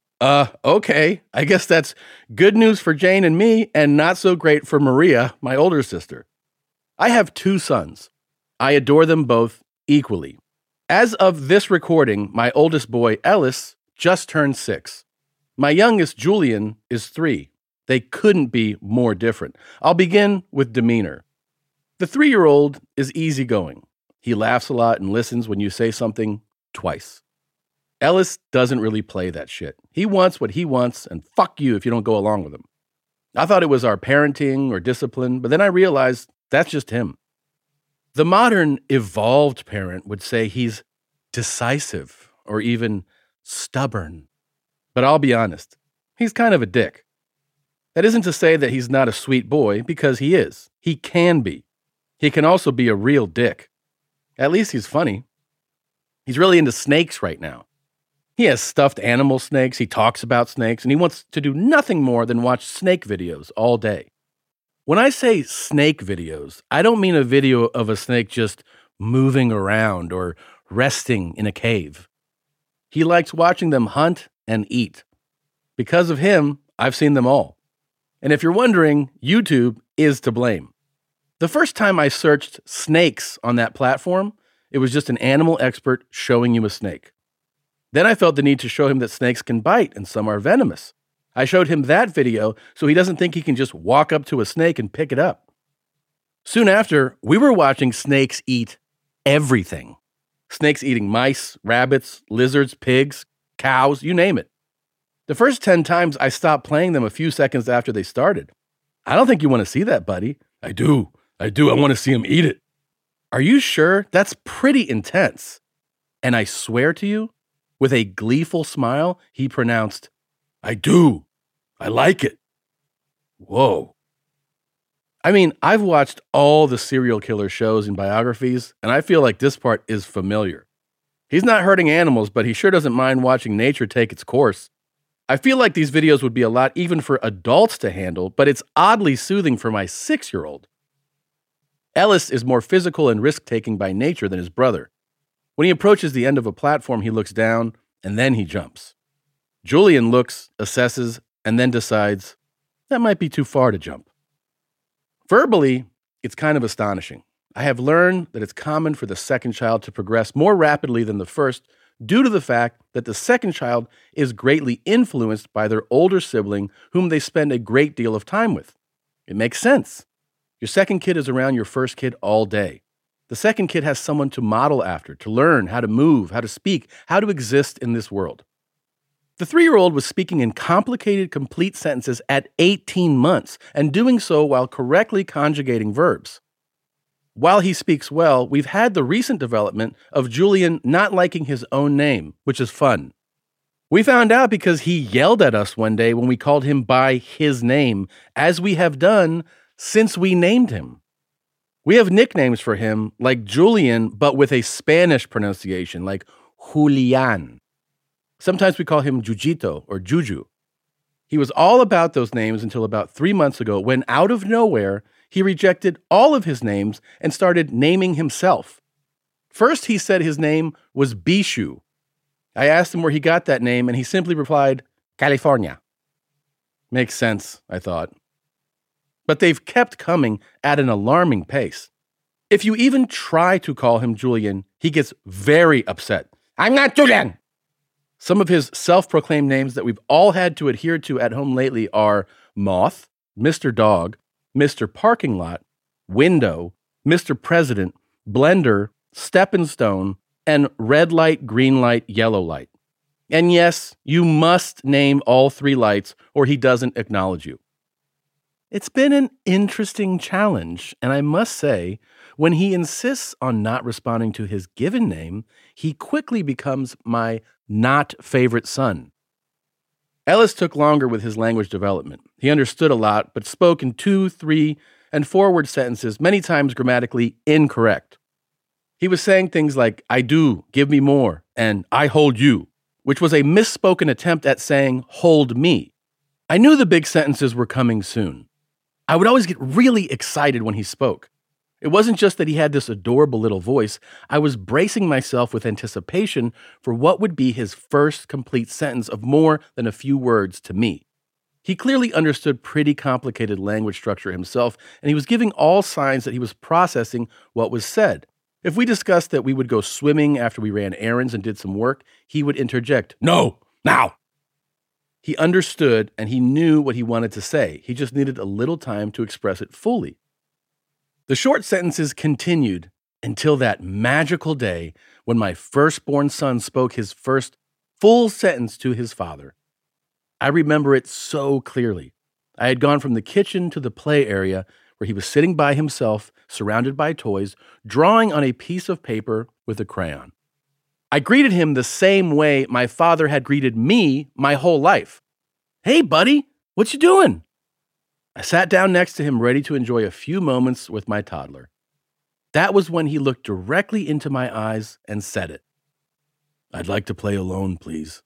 Okay. I guess that's good news for Jane and me and not so great for Maria, my older sister. I have 2 sons. I adore them both equally. As of this recording, my oldest boy, Ellis, just turned 6. My youngest, Julian, is 3. They couldn't be more different. I'll begin with demeanor. The 3-year-old is easygoing. He laughs a lot and listens when you say something twice. Ellis doesn't really play that shit. He wants what he wants, and fuck you if you don't go along with him. I thought it was our parenting or discipline, but then I realized that's just him. The modern, evolved parent would say he's decisive or even stubborn. But I'll be honest, he's kind of a dick. That isn't to say that he's not a sweet boy, because he is. He can be. He can also be a real dick. At least he's funny. He's really into snakes right now. He has stuffed animal snakes, he talks about snakes, and he wants to do nothing more than watch snake videos all day. When I say snake videos, I don't mean a video of a snake just moving around or resting in a cave. He likes watching them hunt and eat. Because of him, I've seen them all. And if you're wondering, YouTube is to blame. The first time I searched snakes on that platform, it was just an animal expert showing you a snake. Then I felt the need to show him that snakes can bite and some are venomous. I showed him that video so he doesn't think he can just walk up to a snake and pick it up. Soon after, we were watching snakes eat everything. Snakes eating mice, rabbits, lizards, pigs, cows, you name it. The first 10 times I stopped playing them a few seconds after they started. I don't think you want to see that, buddy. I do. I want to see him eat it. Are you sure? That's pretty intense. And I swear to you, with a gleeful smile, he pronounced, I do. I like it. Whoa. I mean, I've watched all the serial killer shows and biographies, and I feel like this part is familiar. He's not hurting animals, but he sure doesn't mind watching nature take its course. I feel like these videos would be a lot even for adults to handle, but it's oddly soothing for my 6-year-old. Ellis is more physical and risk-taking by nature than his brother. When he approaches the end of a platform, he looks down and then he jumps. Julian looks, assesses, and then decides that might be too far to jump. Verbally, it's kind of astonishing. I have learned that it's common for the second child to progress more rapidly than the first due to the fact that the second child is greatly influenced by their older sibling whom they spend a great deal of time with. It makes sense. Your second kid is around your first kid all day. The second kid has someone to model after, to learn how to move, how to speak, how to exist in this world. The 3-year-old was speaking in complicated, complete sentences at 18 months and doing so while correctly conjugating verbs. While he speaks well, we've had the recent development of Julian not liking his own name, which is fun. We found out because he yelled at us one day when we called him by his name, as we have done since we named him. We have nicknames for him like Julian, but with a Spanish pronunciation, like Julian. Sometimes we call him Jujito or Juju. He was all about those names until about 3 months ago when, out of nowhere, he rejected all of his names and started naming himself. First, he said his name was Bishu. I asked him where he got that name, and he simply replied, California. Makes sense, I thought. But they've kept coming at an alarming pace. If you even try to call him Julian, he gets very upset. I'm not Julian! Some of his self-proclaimed names that we've all had to adhere to at home lately are Moth, Mr. Dog, Mr. Parking Lot, Window, Mr. President, Blender, Stepping Stone, and Red Light, Green Light, Yellow Light. And yes, you must name all 3 lights or he doesn't acknowledge you. It's been an interesting challenge, and I must say, when he insists on not responding to his given name, he quickly becomes my not favorite son. Ellis took longer with his language development. He understood a lot, but spoke in 2, 3, and 4-word sentences, many times grammatically incorrect. He was saying things like, I do, give me more, and I hold you, which was a misspoken attempt at saying, hold me. I knew the big sentences were coming soon. I would always get really excited when he spoke. It wasn't just that he had this adorable little voice. I was bracing myself with anticipation for what would be his first complete sentence of more than a few words to me. He clearly understood pretty complicated language structure himself, and he was giving all signs that he was processing what was said. If we discussed that we would go swimming after we ran errands and did some work, he would interject, No, now! He understood and he knew what he wanted to say. He just needed a little time to express it fully. The short sentences continued until that magical day when my firstborn son spoke his first full sentence to his father. I remember it so clearly. I had gone from the kitchen to the play area where he was sitting by himself, surrounded by toys, drawing on a piece of paper with a crayon. I greeted him the same way my father had greeted me my whole life. Hey, buddy, what you doing? I sat down next to him, ready to enjoy a few moments with my toddler. That was when he looked directly into my eyes and said it. I'd like to play alone, please.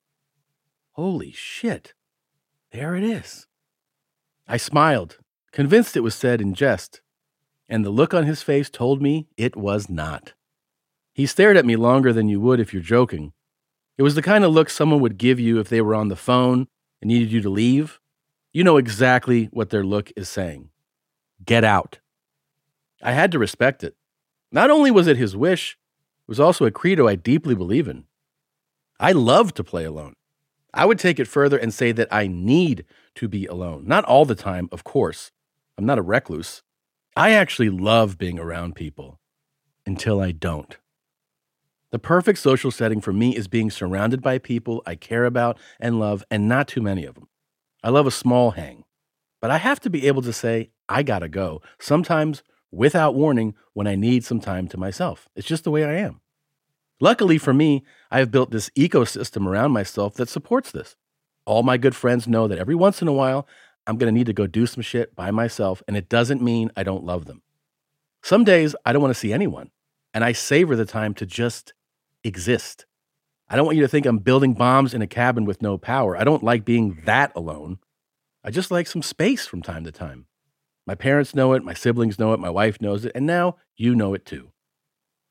Holy shit. There it is. I smiled, convinced it was said in jest, and the look on his face told me it was not. He stared at me longer than you would if you're joking. It was the kind of look someone would give you if they were on the phone and needed you to leave. You know exactly what their look is saying. Get out. I had to respect it. Not only was it his wish, it was also a credo I deeply believe in. I love to play alone. I would take it further and say that I need to be alone. Not all the time, of course. I'm not a recluse. I actually love being around people until I don't. The perfect social setting for me is being surrounded by people I care about and love, and not too many of them. I love a small hang, but I have to be able to say, I gotta go, sometimes without warning when I need some time to myself. It's just the way I am. Luckily for me, I have built this ecosystem around myself that supports this. All my good friends know that every once in a while, I'm gonna need to go do some shit by myself, and it doesn't mean I don't love them. Some days, I don't want to see anyone, and I savor the time to just exist. I don't want you to think I'm building bombs in a cabin with no power. I don't like being that alone. I just like some space from time to time. My parents know it, my siblings know it, my wife knows it, and now you know it too.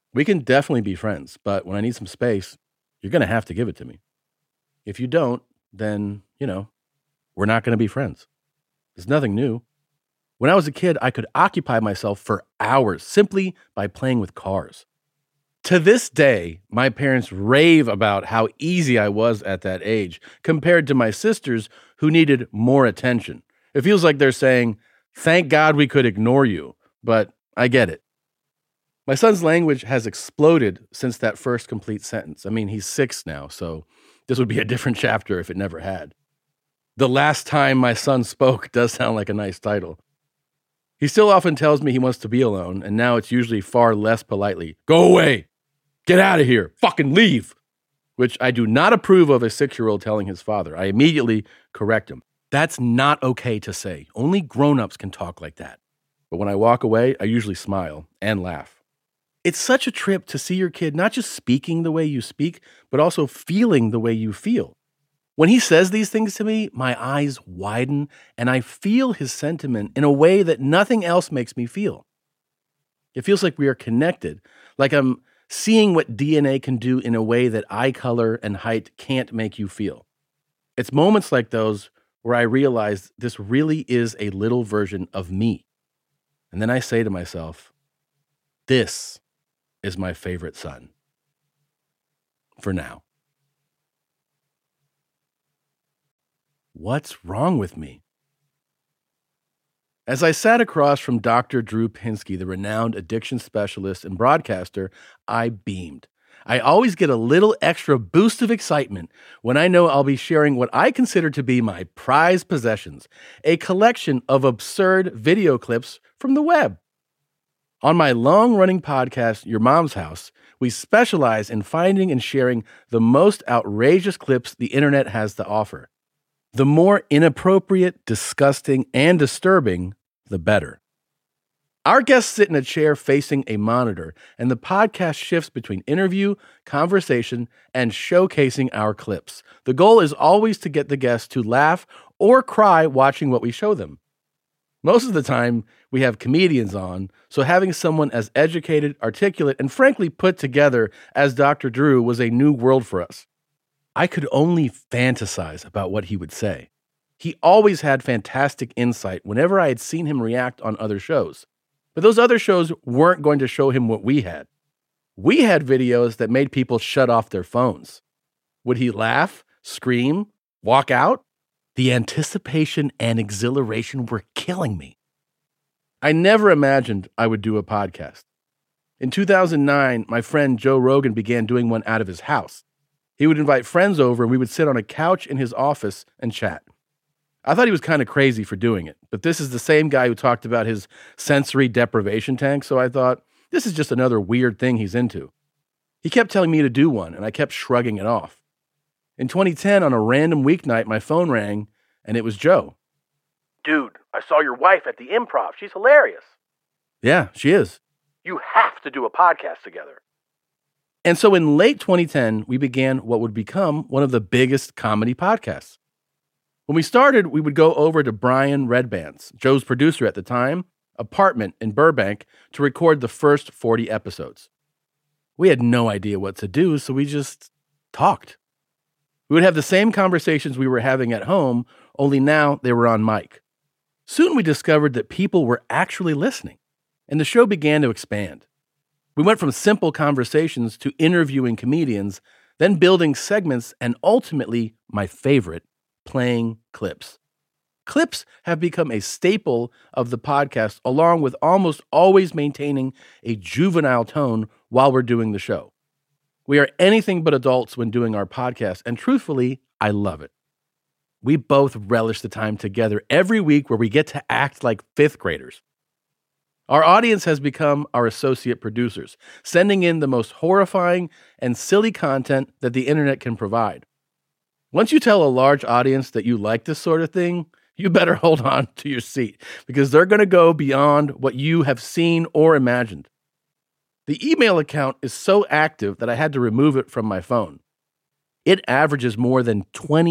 We can definitely be friends, but when I need some space, you're going to have to give it to me. If you don't, then, we're not going to be friends. It's nothing new. When I was a kid, I could occupy myself for hours simply by playing with cars. To this day, my parents rave about how easy I was at that age compared to my sisters who needed more attention. It feels like they're saying, thank God we could ignore you, but I get it. My son's language has exploded since that first complete sentence. I mean, he's 6 now, so this would be a different chapter if it never had. The Last Time My Son Spoke does sound like a nice title. He still often tells me he wants to be alone, and now it's usually far less politely, go away, get out of here, fucking leave, which I do not approve of a 6-year-old telling his father. I immediately correct him. That's not okay to say. Only grown-ups can talk like that. But when I walk away, I usually smile and laugh. It's such a trip to see your kid not just speaking the way you speak, but also feeling the way you feel. When he says these things to me, my eyes widen and I feel his sentiment in a way that nothing else makes me feel. It feels like we are connected, like I'm seeing what DNA can do in a way that eye color and height can't make you feel. It's moments like those where I realize this really is a little version of me. And then I say to myself, this is my favorite son. For now. What's wrong with me? As I sat across from Dr. Drew Pinsky, the renowned addiction specialist and broadcaster, I beamed. I always get a little extra boost of excitement when I know I'll be sharing what I consider to be my prized possessions, a collection of absurd video clips from the web. On my long-running podcast, Your Mom's House, we specialize in finding and sharing the most outrageous clips the internet has to offer. The more inappropriate, disgusting, and disturbing, the better. Our guests sit in a chair facing a monitor, and the podcast shifts between interview, conversation, and showcasing our clips. The goal is always to get the guests to laugh or cry watching what we show them. Most of the time, we have comedians on, so having someone as educated, articulate, and frankly put together as Dr. Drew was a new world for us. I could only fantasize about what he would say. He always had fantastic insight whenever I had seen him react on other shows. But those other shows weren't going to show him what we had. We had videos that made people shut off their phones. Would he laugh, scream, walk out? The anticipation and exhilaration were killing me. I never imagined I would do a podcast. In 2009, my friend Joe Rogan began doing one out of his house. He would invite friends over and we would sit on a couch in his office and chat. I thought he was kind of crazy for doing it, but this is the same guy who talked about his sensory deprivation tank, so I thought, this is just another weird thing he's into. He kept telling me to do one, and I kept shrugging it off. In 2010, on a random weeknight, my phone rang, and it was Joe. Dude, I saw your wife at the Improv. She's hilarious. Yeah, she is. You have to do a podcast together. And so in late 2010, we began what would become one of the biggest comedy podcasts. When we started, we would go over to Brian Redband's, Joe's producer at the time, apartment in Burbank to record the first 40 episodes. We had no idea what to do, so we just talked. We would have the same conversations we were having at home, only now they were on mic. Soon we discovered that people were actually listening, and the show began to expand. We went from simple conversations to interviewing comedians, then building segments, and ultimately, my favorite, playing clips. Clips have become a staple of the podcast, along with almost always maintaining a juvenile tone while we're doing the show. We are anything but adults when doing our podcast, and truthfully, I love it. We both relish the time together every week where we get to act like fifth graders. Our audience has become our associate producers, sending in the most horrifying and silly content that the internet can provide. Once you tell a large audience that you like this sort of thing, you better hold on to your seat because they're going to go beyond what you have seen or imagined. The email account is so active that I had to remove it from my phone. It averages more than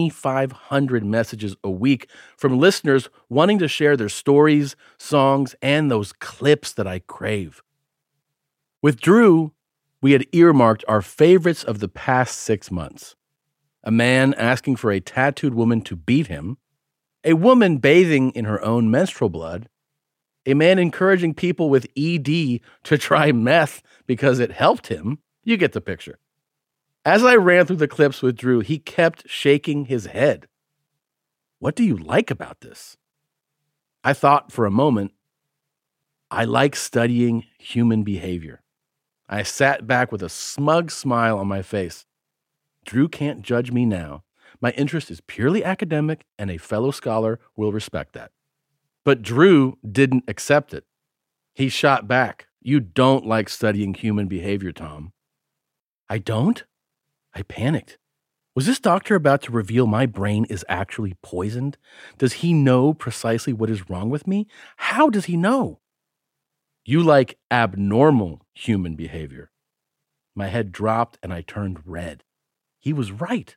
2,500 messages a week from listeners wanting to share their stories, songs, and those clips that I crave. With Drew, We had earmarked our favorites of the past 6 months. A man asking for a tattooed woman to beat him, a woman bathing in her own menstrual blood, a man encouraging people with ED to try meth because it helped him. You get the picture. As I ran through the clips with Drew, he kept shaking his head. What do you like about this? I thought for a moment. I like studying human behavior. I sat back with a smug smile on my face. Drew can't judge me now. My interest is purely academic, and a fellow scholar will respect that. But Drew didn't accept it. He shot back. You don't like studying human behavior, Tom. I don't? I panicked. Was this doctor about to reveal my brain is actually poisoned? Does he know precisely what is wrong with me? How does he know? You like abnormal human behavior. My head dropped and I turned red. He was right.